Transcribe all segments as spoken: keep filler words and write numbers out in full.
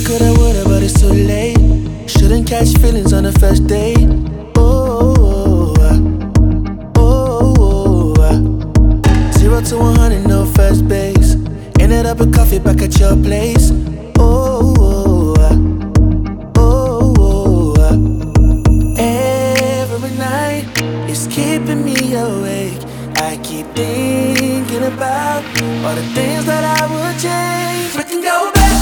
coulda, woulda, but it's too late. Shouldn't catch feelings on the first date. Oh, oh, oh, oh. Zero to one hundred, no first base. Ended up with coffee back at your place. Oh, oh, oh, oh, oh. Every night it's keeping me awake. I keep thinking about all the things that I would change. We can go back.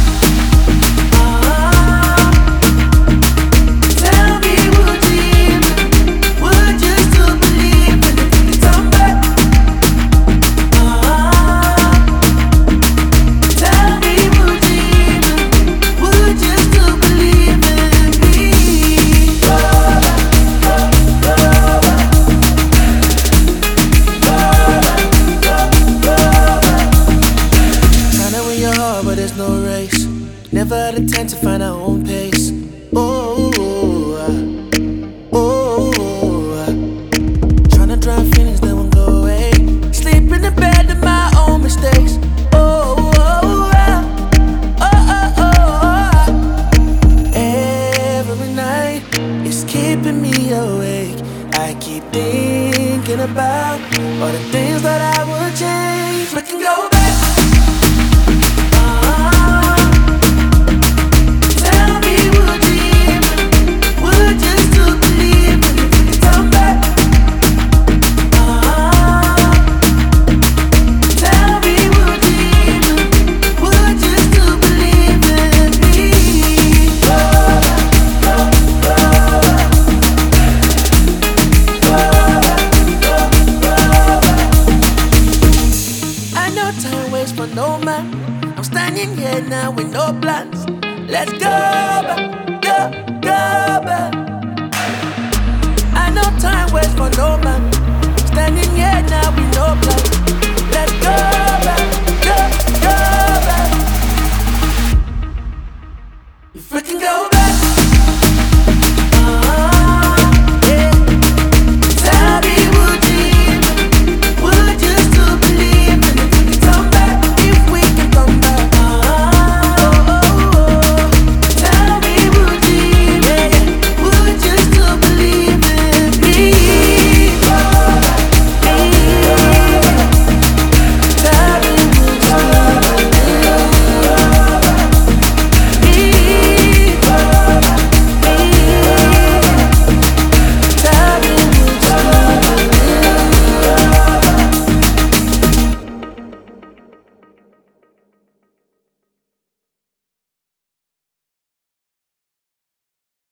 But there's no race. Never had a time to find our own pace. Oh, oh, oh, oh. Tryna drown feelings that won't go away. Sleep in the bed of my own mistakes. Oh, oh, oh, oh, oh, oh. Every night it's keeping me awake. I keep thinking about all the things that I would change. We can go back. Time waits for no man. I'm standing here now with no plans. Let's go back, go, go back. I know time waits for no man. I'm standing here now with no plans. Let's go back, go, go back. If we can go back.